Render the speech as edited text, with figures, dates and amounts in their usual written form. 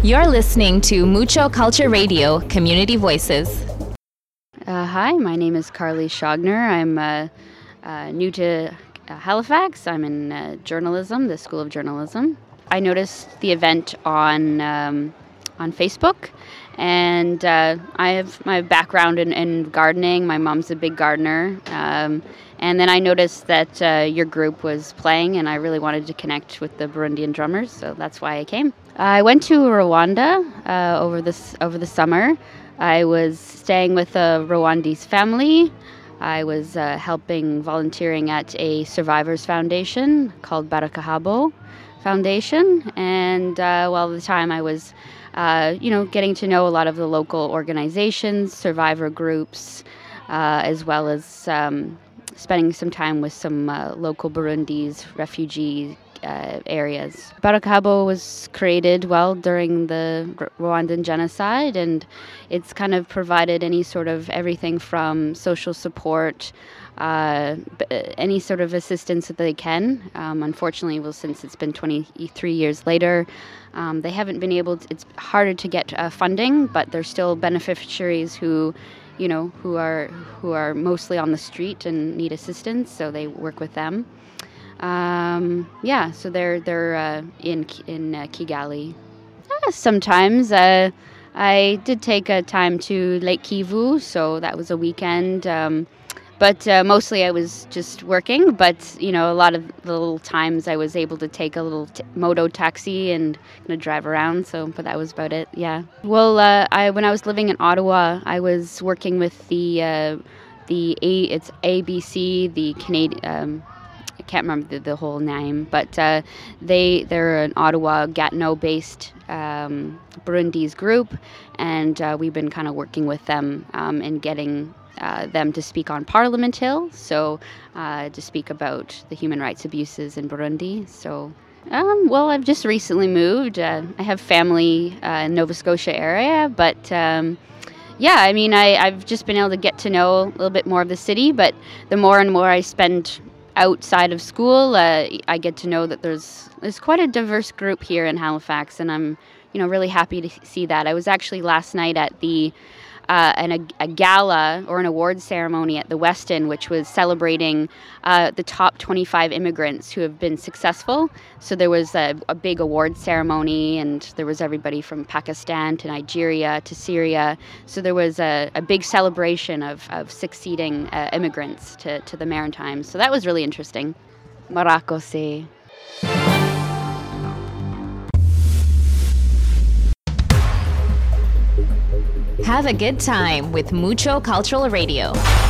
You're listening to Mucho Culture Radio, Community Voices. Hi, my name is Carly Schogner. I'm new to Halifax. I'm in journalism, the School of Journalism. I noticed the event on Facebook, and I have my background in gardening. My mom's a big gardener. And then I noticed that your group was playing, and I really wanted to connect with the Burundian drummers, so that's why I came. I went to Rwanda over the summer. I was staying with a Rwandese family. I was volunteering at a survivors foundation called Barakahabo Foundation, and while the time I was, getting to know a lot of the local organizations, survivor groups, as well as spending some time with some local Burundi's refugee areas. Barakahabo was created during the Rwandan genocide, and it's kind of provided any sort of everything from social support, any sort of assistance that they can. Unfortunately, since it's been 23 years later, they haven't been able to, it's harder to get funding, but there's still beneficiaries who are mostly on the street and need assistance, so they work with them. So they're in Kigali. Sometimes I did take a time to Lake Kivu, so that was a weekend. But mostly I was just working. But a lot of the little times I was able to take a little moto taxi and drive around. But that was about it. Yeah. Well, when I was living in Ottawa, I was working with it's ABC, the Canadian. I can't remember the whole name, but they're an Ottawa Gatineau-based Burundi's group, and we've been kind of working with them and getting them to speak on Parliament Hill, to speak about the human rights abuses in Burundi. I've just recently moved. I have family in Nova Scotia area, but I've just been able to get to know a little bit more of the city, but the more and more I spend outside of school, I get to know that there's quite a diverse group here in Halifax, and I'm really happy to see that. I was actually last night at a gala or an award ceremony at the Westin, which was celebrating the top 25 immigrants who have been successful. So there was a big award ceremony, and there was everybody from Pakistan to Nigeria to Syria. So there was a big celebration of succeeding immigrants to the Maritimes. So that was really interesting. Marakose. Have a good time with Mucho Cultural Radio.